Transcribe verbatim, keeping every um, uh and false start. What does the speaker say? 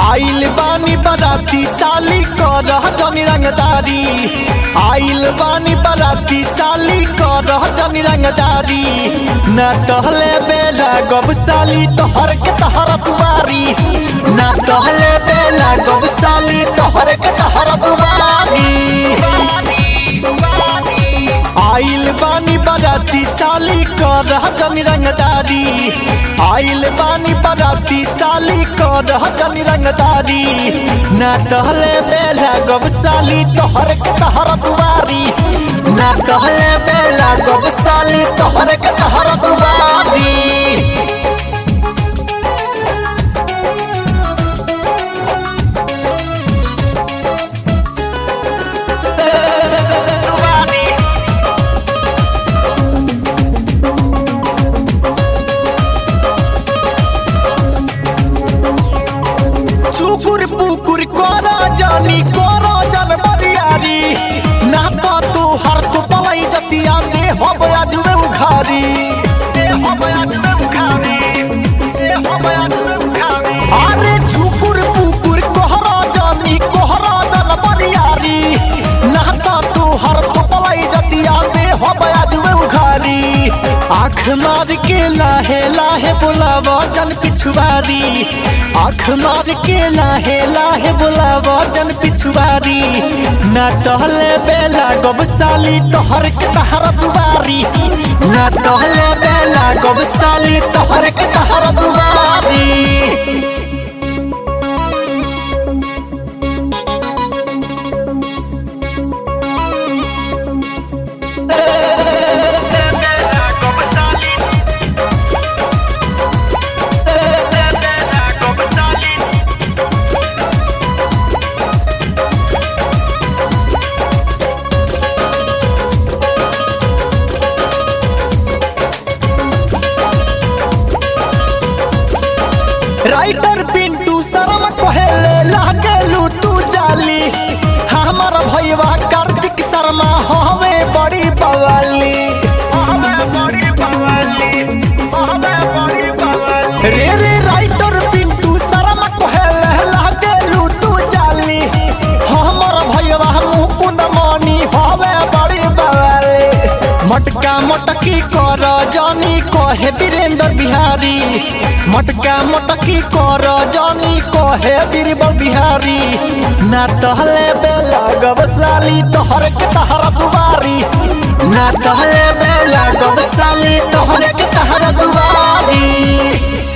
आइल बानी बराती साली करह जनी रंगदारी। आइल बानी बराती साली करह जनी रंगदारी। ना तहले बेला गब साली तोहर के तहर दुआरी। ना तहले बेला गब साली तोहर के तहर दुआरी। आइल बानी बराती साली करह जनी रंगदारी। आइल बानी बराती साली करह जनी रंगदारी। ना तहले बेला गब साली तोहर के तहर दुआरी। ना तहले बेला गब साली तोहर के तहर दुआरी। चुकुर पुकुर कोरा जानी कोरा जन बरियारी। ना तो तू हर तू पलाई जतिया दे हो बया जुवे उखारी। अरे चुकुर पुकुर कोहरा जानी कोहरा जन बरियारी। ना तो तू हर तू पलाई जतिया दे हो बया जुवे उखारी। आँख मार के लाहे लाहे बुलावा जन पिछुआरी। आँख मार के लाहे लाहे बुलावा जन पिछुआरी। ना तहले बेला गब साली तोहर के तहर दुआरी। ना तहले बेला गब साली तोहर के तहर दुआरी। राइटर पिंटू शर्म कहेले लागेलू तू जाली। हमार भैया कार्तिक शर्मा हवे बड़ी बवाली। रे रे राइटर पिंटू शर्म कहेले लागेलू तू जाली। हमार भैया मुकुंद मणि हवे बड़ी बवाली। मटका मटकी कर जानी कहे वीरेंद्र बिहारी। मटका मटकी कर जानी कहे बीरबल बिहारी। ना तहले बेला गब साली तोहर के तहर दुआरी। ना तहले बेला गब साली तोहर के तहर दुआरी।